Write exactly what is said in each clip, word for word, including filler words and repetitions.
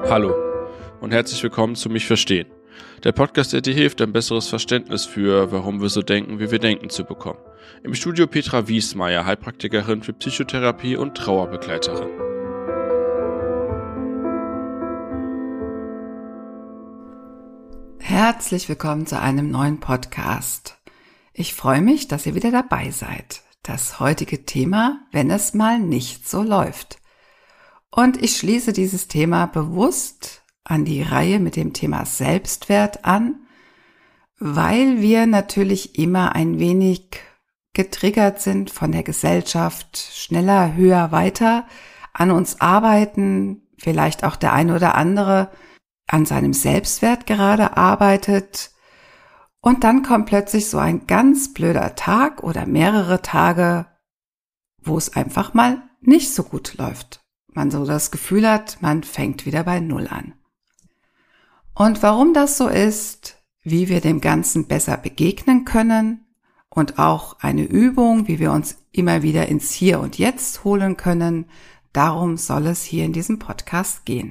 Hallo und herzlich willkommen zu Mich Verstehen. Der Podcast, der dir hilft, ein besseres Verständnis für, warum wir so denken, wie wir denken, zu bekommen. Im Studio Petra Wiesmeier, Heilpraktikerin für Psychotherapie und Trauerbegleiterin. Herzlich willkommen zu einem neuen Podcast. Ich freue mich, dass ihr wieder dabei seid. Das heutige Thema, wenn es mal nicht so läuft. Und ich schließe dieses Thema bewusst an die Reihe mit dem Thema Selbstwert an, weil wir natürlich immer ein wenig getriggert sind von der Gesellschaft, schneller, höher, weiter, an uns arbeiten, vielleicht auch der eine oder andere an seinem Selbstwert gerade arbeitet und dann kommt plötzlich so ein ganz blöder Tag oder mehrere Tage, wo es einfach mal nicht so gut läuft. Man so das Gefühl hat, man fängt wieder bei Null an. Und warum das so ist, wie wir dem Ganzen besser begegnen können und auch eine Übung, wie wir uns immer wieder ins Hier und Jetzt holen können, darum soll es hier in diesem Podcast gehen.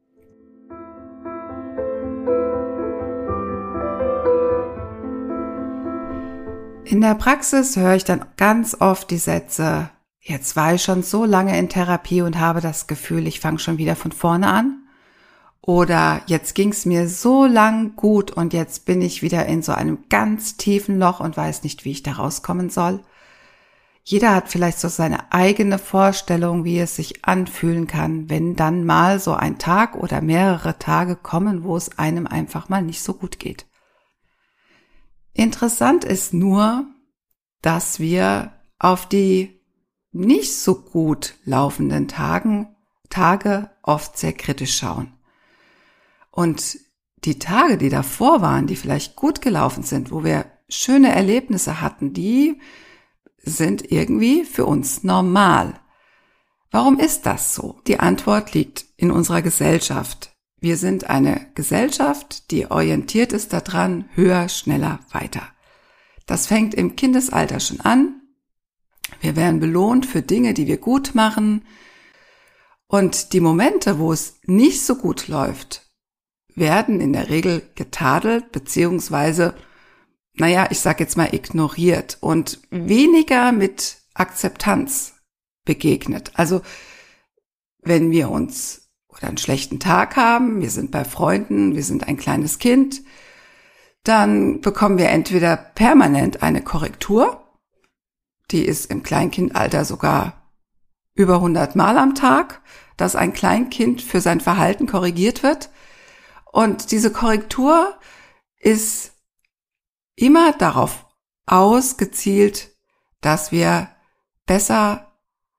In der Praxis höre ich dann ganz oft die Sätze, jetzt war ich schon so lange in Therapie und habe das Gefühl, ich fange schon wieder von vorne an. Oder jetzt ging es mir so lang gut und jetzt bin ich wieder in so einem ganz tiefen Loch und weiß nicht, wie ich da rauskommen soll. Jeder hat vielleicht so seine eigene Vorstellung, wie es sich anfühlen kann, wenn dann mal so ein Tag oder mehrere Tage kommen, wo es einem einfach mal nicht so gut geht. Interessant ist nur, dass wir auf die nicht so gut laufenden Tagen, Tage oft sehr kritisch schauen. Und die Tage, die davor waren, die vielleicht gut gelaufen sind, wo wir schöne Erlebnisse hatten, die sind irgendwie für uns normal. Warum ist das so? Die Antwort liegt in unserer Gesellschaft. Wir sind eine Gesellschaft, die orientiert ist daran, höher, schneller, weiter. Das fängt im Kindesalter schon an. Wir werden belohnt für Dinge, die wir gut machen. Und die Momente, wo es nicht so gut läuft, werden in der Regel getadelt, beziehungsweise, naja, ich sag jetzt mal ignoriert und weniger mit Akzeptanz begegnet. Also, wenn wir uns oder einen schlechten Tag haben, wir sind bei Freunden, wir sind ein kleines Kind, dann bekommen wir entweder permanent eine Korrektur, die ist im Kleinkindalter sogar über hundert Mal am Tag, dass ein Kleinkind für sein Verhalten korrigiert wird. Und diese Korrektur ist immer darauf ausgezielt, dass wir besser,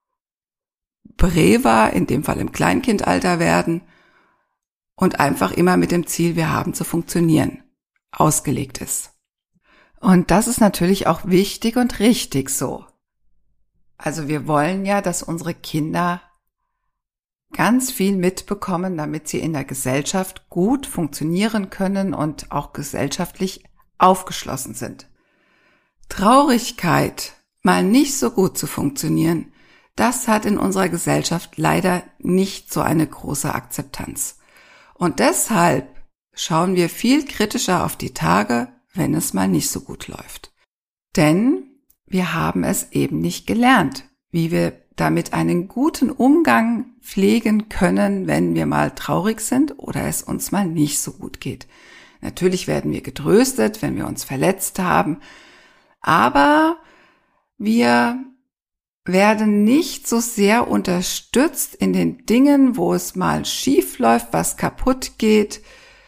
braver, in dem Fall im Kleinkindalter werden und einfach immer mit dem Ziel, wir haben zu funktionieren, ausgelegt ist. Und das ist natürlich auch wichtig und richtig so. Also wir wollen ja, dass unsere Kinder ganz viel mitbekommen, damit sie in der Gesellschaft gut funktionieren können und auch gesellschaftlich aufgeschlossen sind. Traurigkeit, mal nicht so gut zu funktionieren, das hat in unserer Gesellschaft leider nicht so eine große Akzeptanz. Und deshalb schauen wir viel kritischer auf die Tage, wenn es mal nicht so gut läuft. Denn wir haben es eben nicht gelernt, wie wir damit einen guten Umgang pflegen können, wenn wir mal traurig sind oder es uns mal nicht so gut geht. Natürlich werden wir getröstet, wenn wir uns verletzt haben, aber wir werden nicht so sehr unterstützt in den Dingen, wo es mal schief läuft, was kaputt geht,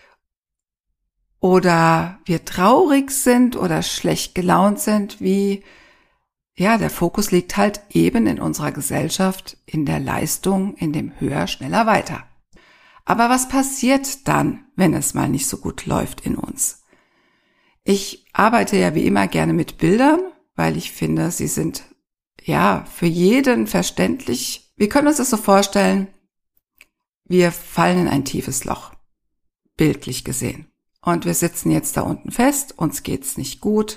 oder wir traurig sind oder schlecht gelaunt sind, wie, ja, der Fokus liegt halt eben in unserer Gesellschaft, in der Leistung, in dem höher, schneller, weiter. Aber was passiert dann, wenn es mal nicht so gut läuft in uns? Ich arbeite ja wie immer gerne mit Bildern, weil ich finde, sie sind, ja, für jeden verständlich. Wir können uns das so vorstellen, wir fallen in ein tiefes Loch, bildlich gesehen. Und wir sitzen jetzt da unten fest, uns geht's nicht gut.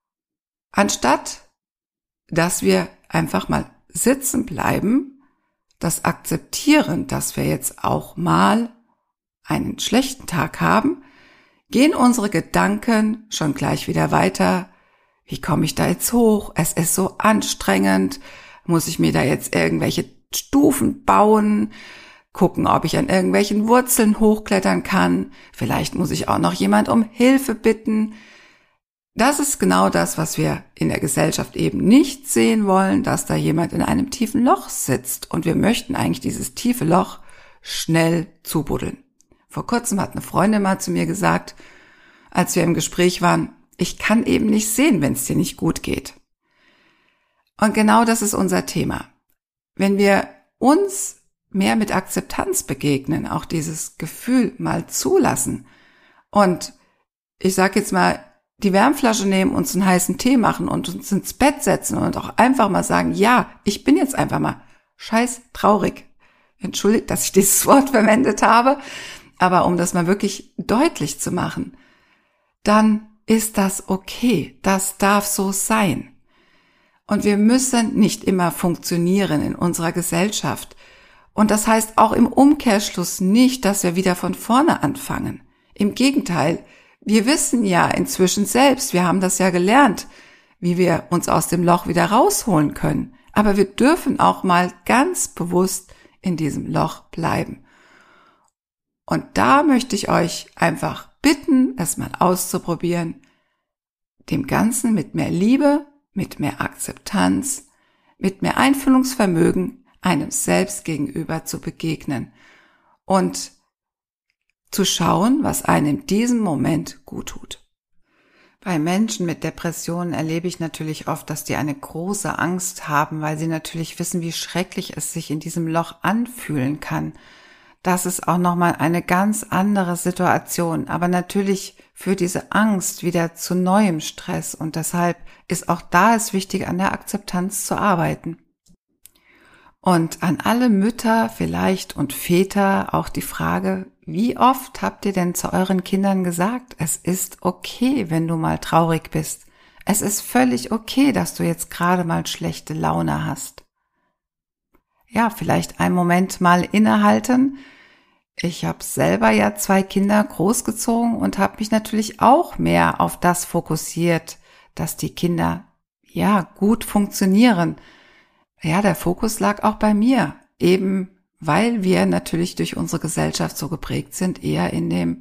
Anstatt, dass wir einfach mal sitzen bleiben, das Akzeptieren, dass wir jetzt auch mal einen schlechten Tag haben, gehen unsere Gedanken schon gleich wieder weiter. Wie komme ich da jetzt hoch? Es ist so anstrengend. Muss ich mir da jetzt irgendwelche Stufen bauen? Gucken, ob ich an irgendwelchen Wurzeln hochklettern kann. Vielleicht muss ich auch noch jemand um Hilfe bitten. Das ist genau das, was wir in der Gesellschaft eben nicht sehen wollen, dass da jemand in einem tiefen Loch sitzt. Und wir möchten eigentlich dieses tiefe Loch schnell zubuddeln. Vor kurzem hat eine Freundin mal zu mir gesagt, als wir im Gespräch waren, ich kann eben nicht sehen, wenn es dir nicht gut geht. Und genau das ist unser Thema. Wenn wir uns mehr mit Akzeptanz begegnen, auch dieses Gefühl mal zulassen und ich sag jetzt mal, die Wärmflasche nehmen, uns einen heißen Tee machen und uns ins Bett setzen und auch einfach mal sagen, ja, ich bin jetzt einfach mal scheiß traurig. Entschuldigt, dass ich dieses Wort verwendet habe, aber um das mal wirklich deutlich zu machen, dann ist das okay. Das darf so sein. Und wir müssen nicht immer funktionieren in unserer Gesellschaft. Und das heißt auch im Umkehrschluss nicht, dass wir wieder von vorne anfangen. Im Gegenteil, wir wissen ja inzwischen selbst, wir haben das ja gelernt, wie wir uns aus dem Loch wieder rausholen können. Aber wir dürfen auch mal ganz bewusst in diesem Loch bleiben. Und da möchte ich euch einfach bitten, es mal auszuprobieren, dem Ganzen mit mehr Liebe, mit mehr Akzeptanz, mit mehr Einfühlungsvermögen einem selbst gegenüber zu begegnen und zu schauen, was einem in diesem Moment gut tut. Bei Menschen mit Depressionen erlebe ich natürlich oft, dass die eine große Angst haben, weil sie natürlich wissen, wie schrecklich es sich in diesem Loch anfühlen kann. Das ist auch nochmal eine ganz andere Situation, aber natürlich führt diese Angst wieder zu neuem Stress und deshalb ist auch da es wichtig, an der Akzeptanz zu arbeiten. Und an alle Mütter vielleicht und Väter auch die Frage, wie oft habt ihr denn zu euren Kindern gesagt, es ist okay, wenn du mal traurig bist. Es ist völlig okay, dass du jetzt gerade mal schlechte Laune hast. Ja, vielleicht einen Moment mal innehalten. Ich habe selber ja zwei Kinder großgezogen und habe mich natürlich auch mehr auf das fokussiert, dass die Kinder ja gut funktionieren. Ja, der Fokus lag auch bei mir, eben weil wir natürlich durch unsere Gesellschaft so geprägt sind, eher in dem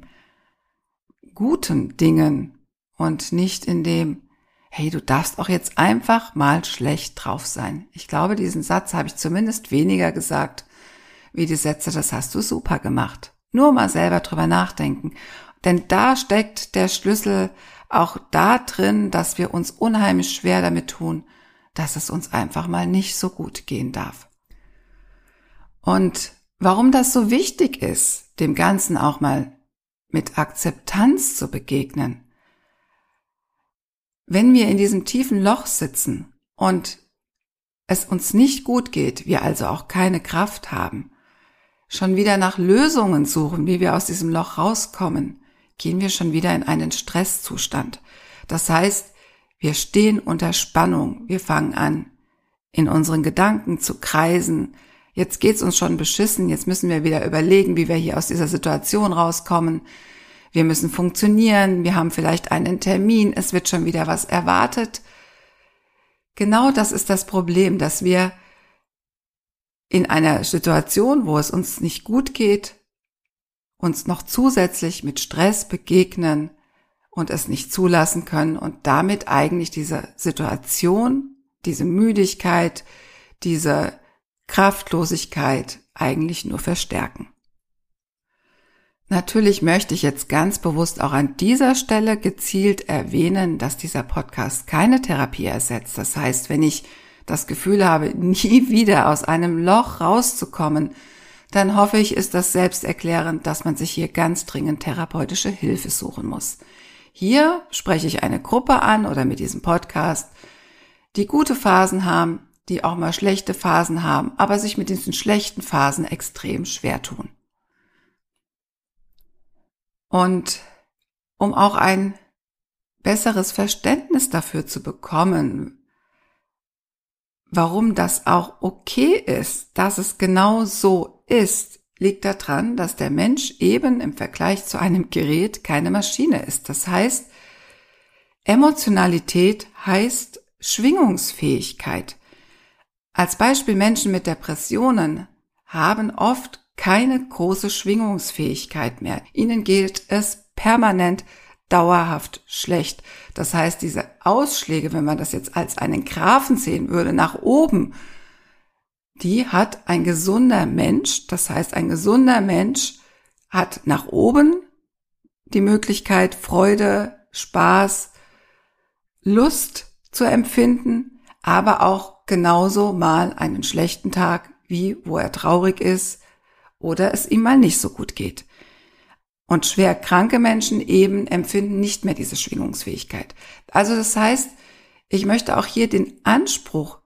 guten Dingen und nicht in dem, hey, du darfst auch jetzt einfach mal schlecht drauf sein. Ich glaube, diesen Satz habe ich zumindest weniger gesagt, wie die Sätze, das hast du super gemacht. Nur mal selber drüber nachdenken. Denn da steckt der Schlüssel auch da drin, dass wir uns unheimlich schwer damit tun, dass es uns einfach mal nicht so gut gehen darf. Und warum das so wichtig ist, dem Ganzen auch mal mit Akzeptanz zu begegnen. Wenn wir in diesem tiefen Loch sitzen und es uns nicht gut geht, wir also auch keine Kraft haben, schon wieder nach Lösungen suchen, wie wir aus diesem Loch rauskommen, gehen wir schon wieder in einen Stresszustand. Das heißt, wir stehen unter Spannung, wir fangen an, in unseren Gedanken zu kreisen. Jetzt geht's uns schon beschissen, jetzt müssen wir wieder überlegen, wie wir hier aus dieser Situation rauskommen. Wir müssen funktionieren, wir haben vielleicht einen Termin, es wird schon wieder was erwartet. Genau das ist das Problem, dass wir in einer Situation, wo es uns nicht gut geht, uns noch zusätzlich mit Stress begegnen und es nicht zulassen können und damit eigentlich diese Situation, diese Müdigkeit, diese Kraftlosigkeit eigentlich nur verstärken. Natürlich möchte ich jetzt ganz bewusst auch an dieser Stelle gezielt erwähnen, dass dieser Podcast keine Therapie ersetzt. Das heißt, wenn ich das Gefühl habe, nie wieder aus einem Loch rauszukommen, dann hoffe ich, ist das selbsterklärend, dass man sich hier ganz dringend therapeutische Hilfe suchen muss. Hier spreche ich eine Gruppe an oder mit diesem Podcast, die gute Phasen haben, die auch mal schlechte Phasen haben, aber sich mit diesen schlechten Phasen extrem schwer tun. Und um auch ein besseres Verständnis dafür zu bekommen, warum das auch okay ist, dass es genau so ist, liegt daran, dass der Mensch eben im Vergleich zu einem Gerät keine Maschine ist. Das heißt, Emotionalität heißt Schwingungsfähigkeit. Als Beispiel Menschen mit Depressionen haben oft keine große Schwingungsfähigkeit mehr. Ihnen geht es permanent dauerhaft schlecht. Das heißt, diese Ausschläge, wenn man das jetzt als einen Graphen sehen würde, nach oben, die hat ein gesunder Mensch. Das heißt, ein gesunder Mensch hat nach oben die Möglichkeit, Freude, Spaß, Lust zu empfinden, aber auch genauso mal einen schlechten Tag, wie wo er traurig ist oder es ihm mal nicht so gut geht. Und schwer kranke Menschen eben empfinden nicht mehr diese Schwingungsfähigkeit. Also das heißt, ich möchte auch hier den Anspruch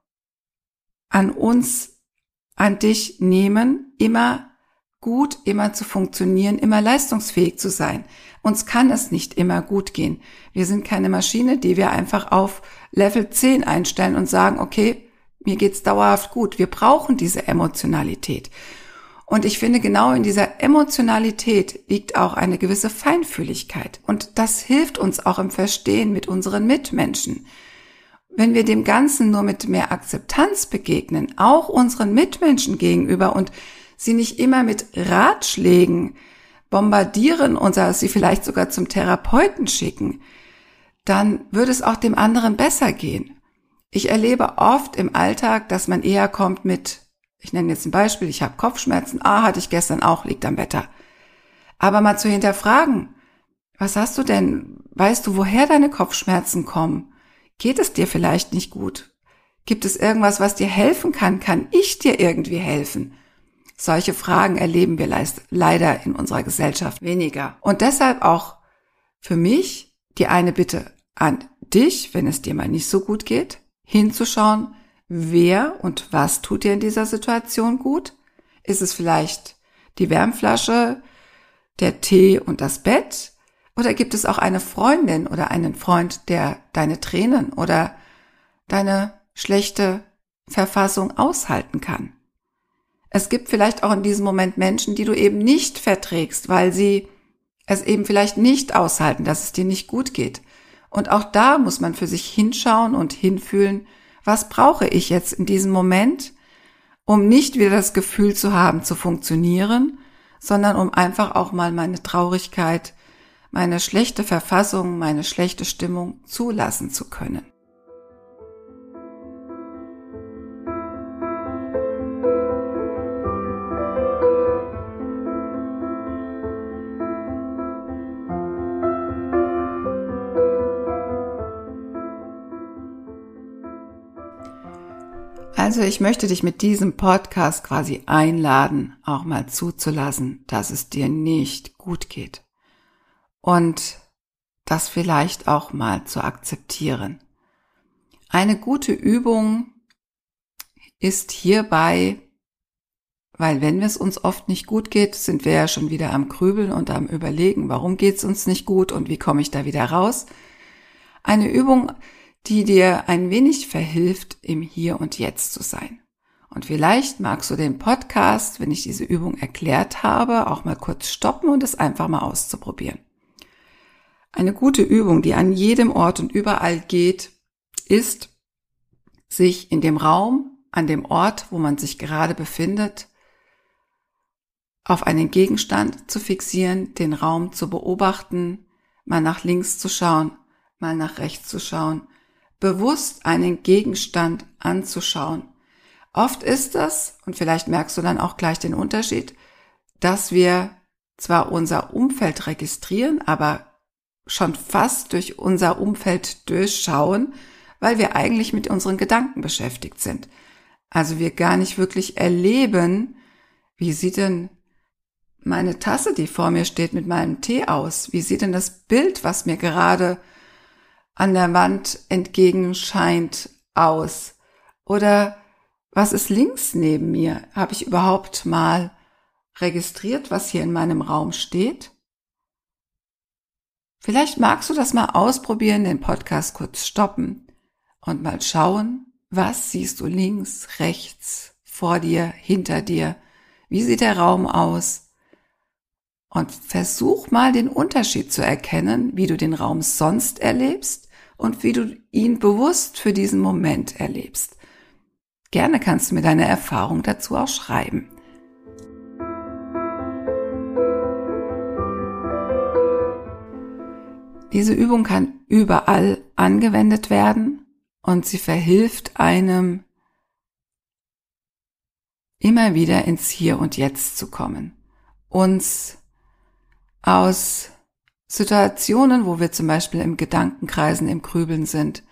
an uns, an dich nehmen, immer gut, immer zu funktionieren, immer leistungsfähig zu sein. Uns kann es nicht immer gut gehen. Wir sind keine Maschine, die wir einfach auf Level zehn einstellen und sagen, okay, mir geht's dauerhaft gut. Wir brauchen diese Emotionalität. Und ich finde, genau in dieser Emotionalität liegt auch eine gewisse Feinfühligkeit. Und das hilft uns auch im Verstehen mit unseren Mitmenschen. Wenn wir dem Ganzen nur mit mehr Akzeptanz begegnen, auch unseren Mitmenschen gegenüber und sie nicht immer mit Ratschlägen bombardieren und sie vielleicht sogar zum Therapeuten schicken, dann würde es auch dem anderen besser gehen. Ich erlebe oft im Alltag, dass man eher kommt mit, ich nenne jetzt ein Beispiel, ich habe Kopfschmerzen, ah, hatte ich gestern auch, liegt am Wetter. Aber mal zu hinterfragen, was hast du denn, weißt du, woher deine Kopfschmerzen kommen? Geht es dir vielleicht nicht gut? Gibt es irgendwas, was dir helfen kann? Kann ich dir irgendwie helfen? Solche Fragen erleben wir leider in unserer Gesellschaft weniger. Und deshalb auch für mich die eine Bitte an dich, wenn es dir mal nicht so gut geht, hinzuschauen, wer und was tut dir in dieser Situation gut? Ist es vielleicht die Wärmflasche, der Tee und das Bett? Oder gibt es auch eine Freundin oder einen Freund, der deine Tränen oder deine schlechte Verfassung aushalten kann? Es gibt vielleicht auch in diesem Moment Menschen, die du eben nicht verträgst, weil sie es eben vielleicht nicht aushalten, dass es dir nicht gut geht. Und auch da muss man für sich hinschauen und hinfühlen, was brauche ich jetzt in diesem Moment, um nicht wieder das Gefühl zu haben, zu funktionieren, sondern um einfach auch mal meine Traurigkeit, meine schlechte Verfassung, meine schlechte Stimmung zulassen zu können. Also ich möchte dich mit diesem Podcast quasi einladen, auch mal zuzulassen, dass es dir nicht gut geht. Und das vielleicht auch mal zu akzeptieren. Eine gute Übung ist hierbei, weil wenn es uns oft nicht gut geht, sind wir ja schon wieder am Grübeln und am Überlegen, warum geht es uns nicht gut und wie komme ich da wieder raus. Eine Übung, die dir ein wenig verhilft, im Hier und Jetzt zu sein. Und vielleicht magst du den Podcast, wenn ich diese Übung erklärt habe, auch mal kurz stoppen und es einfach mal auszuprobieren. Eine gute Übung, die an jedem Ort und überall geht, ist, sich in dem Raum, an dem Ort, wo man sich gerade befindet, auf einen Gegenstand zu fixieren, den Raum zu beobachten, mal nach links zu schauen, mal nach rechts zu schauen, bewusst einen Gegenstand anzuschauen. Oft ist das, und vielleicht merkst du dann auch gleich den Unterschied, dass wir zwar unser Umfeld registrieren, aber schon fast durch unser Umfeld durchschauen, weil wir eigentlich mit unseren Gedanken beschäftigt sind. Also wir gar nicht wirklich erleben, wie sieht denn meine Tasse, die vor mir steht, mit meinem Tee aus? Wie sieht denn das Bild, was mir gerade an der Wand entgegenscheint, aus? Oder was ist links neben mir? Habe ich überhaupt mal registriert, was hier in meinem Raum steht? Vielleicht magst du das mal ausprobieren, den Podcast kurz stoppen und mal schauen, Was siehst du links, rechts, vor dir, hinter dir? Wie sieht der Raum aus? Und versuch mal den Unterschied zu erkennen, wie du den Raum sonst erlebst und wie du ihn bewusst für diesen Moment erlebst. Gerne kannst du mir deine Erfahrung dazu auch schreiben. Diese Übung kann überall angewendet werden und sie verhilft einem, immer wieder ins Hier und Jetzt zu kommen. Uns aus Situationen, wo wir zum Beispiel im Gedankenkreisen, im Grübeln sind,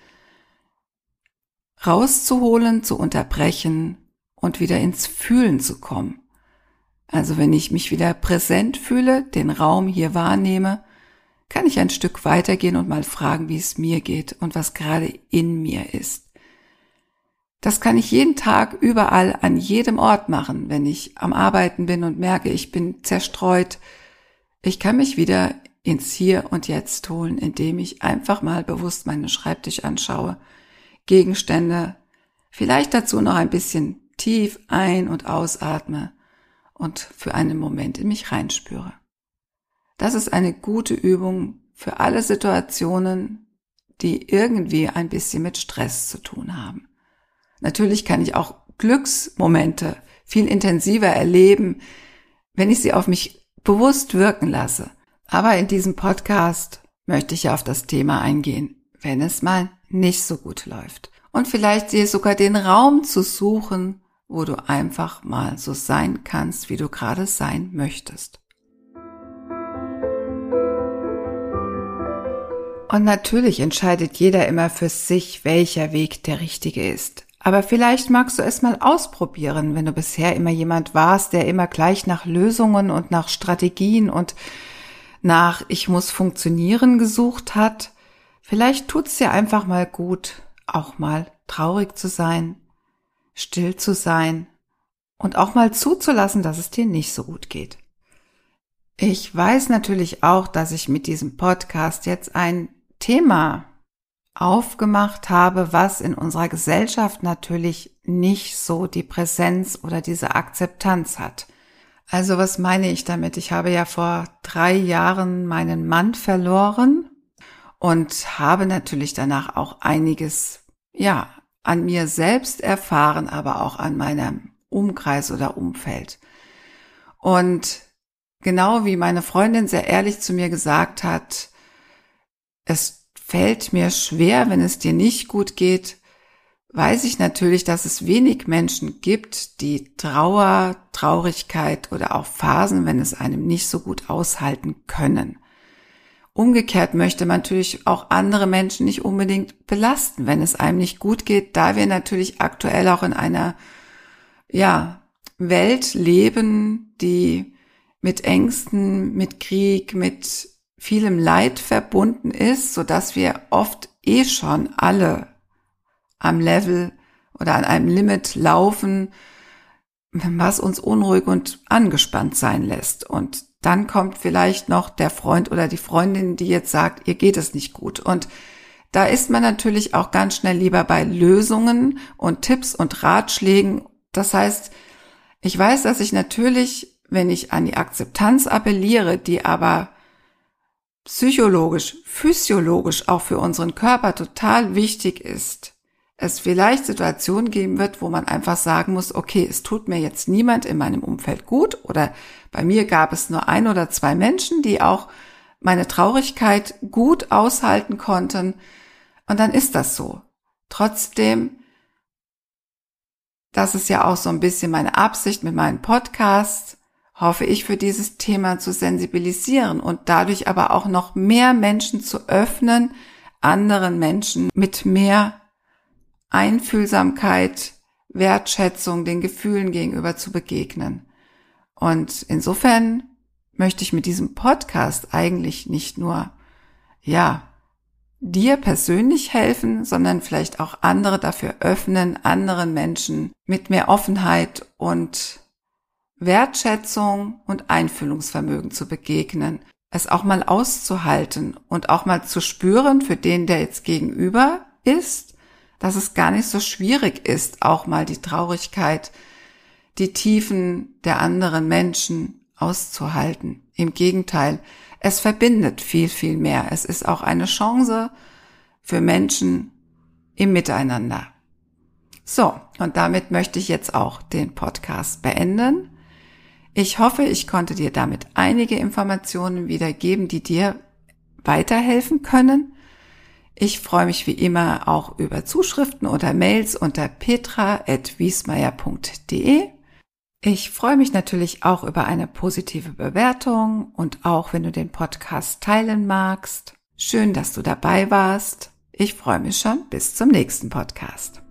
rauszuholen, zu unterbrechen und wieder ins Fühlen zu kommen. Also wenn ich mich wieder präsent fühle, den Raum hier wahrnehme, kann ich ein Stück weitergehen und mal fragen, wie es mir geht und was gerade in mir ist. Das kann ich jeden Tag überall an jedem Ort machen, wenn ich am Arbeiten bin und merke, ich bin zerstreut. Ich kann mich wieder ins Hier und Jetzt holen, indem ich einfach mal bewusst meinen Schreibtisch anschaue, Gegenstände, vielleicht dazu noch ein bisschen tief ein- und ausatme und für einen Moment in mich reinspüre. Das ist eine gute Übung für alle Situationen, die irgendwie ein bisschen mit Stress zu tun haben. Natürlich kann ich auch Glücksmomente viel intensiver erleben, wenn ich sie auf mich bewusst wirken lasse. Aber in diesem Podcast möchte ich ja auf das Thema eingehen, wenn es mal nicht so gut läuft. Und vielleicht dir sogar den Raum zu suchen, wo du einfach mal so sein kannst, wie du gerade sein möchtest. Und natürlich entscheidet jeder immer für sich, welcher Weg der richtige ist. Aber vielleicht magst du es mal ausprobieren, wenn du bisher immer jemand warst, der immer gleich nach Lösungen und nach Strategien und nach ich muss funktionieren gesucht hat. Vielleicht tut's dir einfach mal gut, auch mal traurig zu sein, still zu sein und auch mal zuzulassen, dass es dir nicht so gut geht. Ich weiß natürlich auch, dass ich mit diesem Podcast jetzt ein Thema aufgemacht habe, was in unserer Gesellschaft natürlich nicht so die Präsenz oder diese Akzeptanz hat. Also was meine ich damit? Ich habe ja vor drei Jahren meinen Mann verloren und habe natürlich danach auch einiges, ja, an mir selbst erfahren, aber auch an meinem Umkreis oder Umfeld. Und genau wie meine Freundin sehr ehrlich zu mir gesagt hat, es fällt mir schwer, wenn es dir nicht gut geht, weiß ich natürlich, dass es wenig Menschen gibt, die Trauer, Traurigkeit oder auch Phasen, wenn es einem nicht so gut aushalten können. Umgekehrt möchte man natürlich auch andere Menschen nicht unbedingt belasten, wenn es einem nicht gut geht, da wir natürlich aktuell auch in einer, ja, Welt leben, die mit Ängsten, mit Krieg, mit vielem Leid verbunden ist, so dass wir oft eh schon alle am Level oder an einem Limit laufen, was uns unruhig und angespannt sein lässt. Und dann kommt vielleicht noch der Freund oder die Freundin, die jetzt sagt, ihr geht es nicht gut. Und da ist man natürlich auch ganz schnell lieber bei Lösungen und Tipps und Ratschlägen. Das heißt, ich weiß, dass ich natürlich, wenn ich an die Akzeptanz appelliere, die aber psychologisch, physiologisch auch für unseren Körper total wichtig ist, es vielleicht Situationen geben wird, wo man einfach sagen muss, okay, es tut mir jetzt niemand in meinem Umfeld gut oder bei mir gab es nur ein oder zwei Menschen, die auch meine Traurigkeit gut aushalten konnten und dann ist das so. Trotzdem, das ist ja auch so ein bisschen meine Absicht mit meinem Podcast, hoffe ich, für dieses Thema zu sensibilisieren und dadurch aber auch noch mehr Menschen zu öffnen, anderen Menschen mit mehr Einfühlsamkeit, Wertschätzung den Gefühlen gegenüber zu begegnen. Und insofern möchte ich mit diesem Podcast eigentlich nicht nur, ja, dir persönlich helfen, sondern vielleicht auch andere dafür öffnen, anderen Menschen mit mehr Offenheit und Wertschätzung und Einfühlungsvermögen zu begegnen, es auch mal auszuhalten und auch mal zu spüren für den, der jetzt gegenüber ist, dass es gar nicht so schwierig ist, auch mal die Traurigkeit, die Tiefen der anderen Menschen auszuhalten. Im Gegenteil, es verbindet viel, viel mehr. Es ist auch eine Chance für Menschen im Miteinander. So, und damit möchte ich jetzt auch den Podcast beenden. Ich hoffe, ich konnte dir damit einige Informationen wiedergeben, die dir weiterhelfen können. Ich freue mich wie immer auch über Zuschriften oder Mails unter petra at wiesmeier punkt de. Ich freue mich natürlich auch über eine positive Bewertung und auch, wenn du den Podcast teilen magst. Schön, dass du dabei warst. Ich freue mich schon. Bis zum nächsten Podcast.